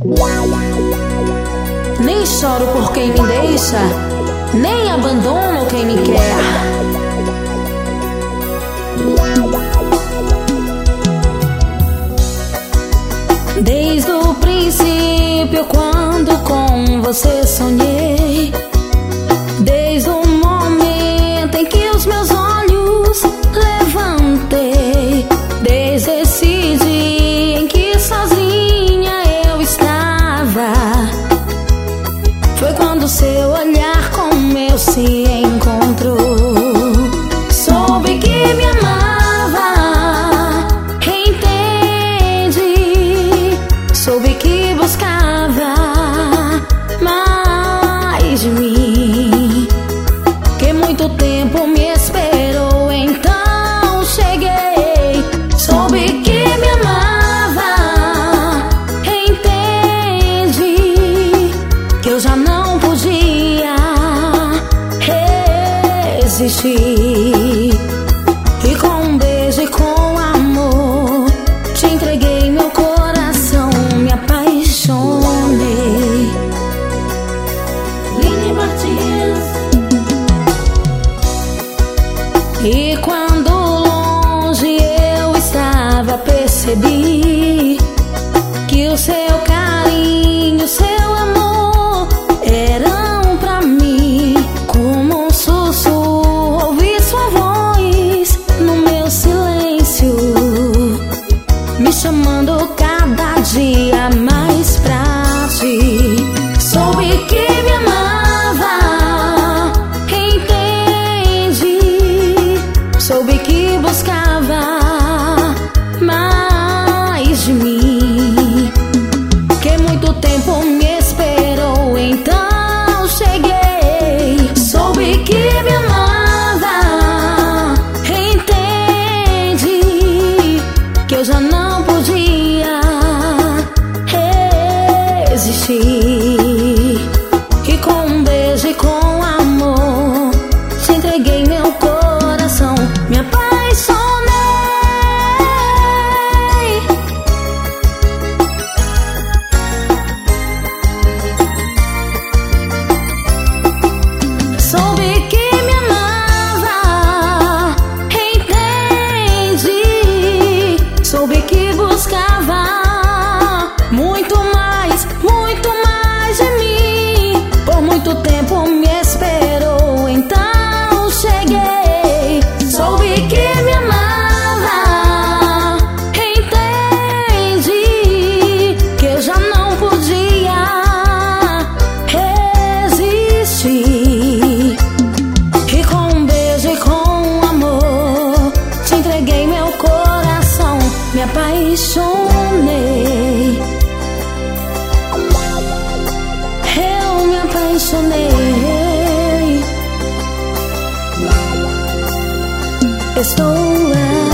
Nem choro por quem me deixa, nem abandono quem me quer. Desde o princípio, quando com você sonhei, desde o momento em que os meus olhos levantei, desde esse dia em que sozinha eu estava, foi quando seu olhar com o meu se encontrou. Soube que me amava, entendi. Soube que buscava mais de mim, que muito tempo me esperou, então cheguei. Soube que me amava, entendi, que eu já não podia resistir. E com um beijo e com amor te entreguei meu coração, me apaixonei. Lini Martins. E quando longe eu estava, percebi que o seu carinho, seu amor eram pra mim como um sussurro. Ouvi sua voz no meu silêncio, me chamando cada dia mais pra ti. Soube que me amava, entendi. Soube que buscava mais de mim, que muito tempo me esperou, então cheguei. Soube que me amava, entendi, que eu já não podia resistir. E com um beijo e com amor te entreguei meu coração, me apaixonei. Soube que me amava, entendi. Soube que buscava muito mais de mim. Por muito tempo me esperou, então cheguei. Soube que me amava, entendi, que eu já não podia resistir. E com um beijo e com amor te entreguei meu coração, me apaixonei. Eu me apaixonei. Estou